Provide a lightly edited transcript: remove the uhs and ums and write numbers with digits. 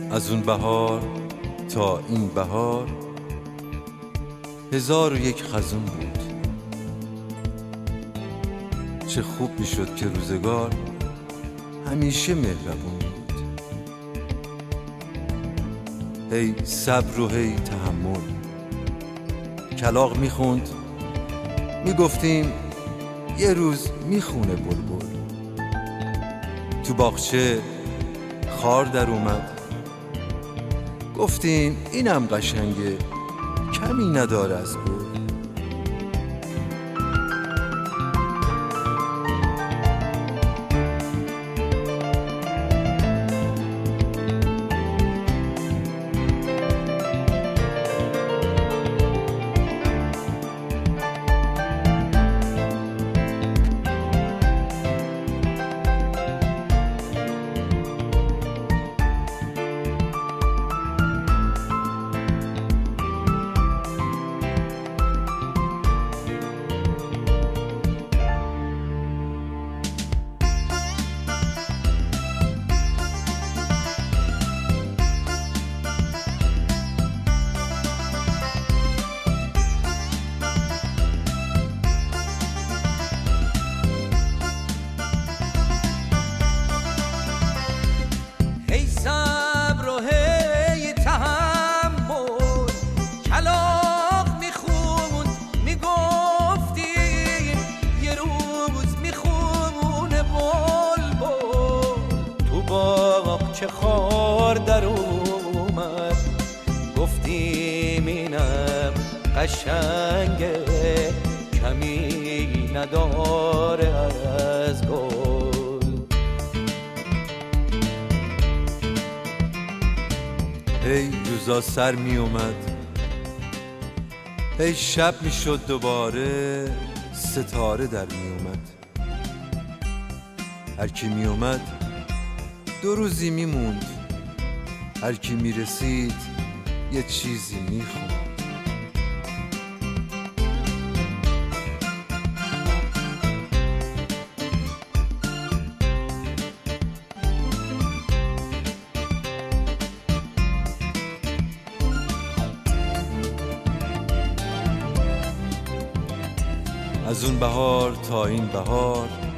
از اون بهار تا این بهار 1001 خزون بود. چه خوب میشد که روزگار همیشه مهربون بود. هی صبر و هی تحمل. کلاغ میخوند، میگفتیم یه روز میخونه بلبل. تو باغچه خار در اومد، گفتیم اینم قشنگه، کمی نداره از گل. چه خار در اومد، گفتیم اینم قشنگه، کمی نداره از گل. هی روزا سر می اومد، هی شب می شد، دوباره ستاره در می اومد. هر کی می اومد 2 روزی می موند، هر کی می رسید یه چیزی می خوند. از اون بهار تا این بهار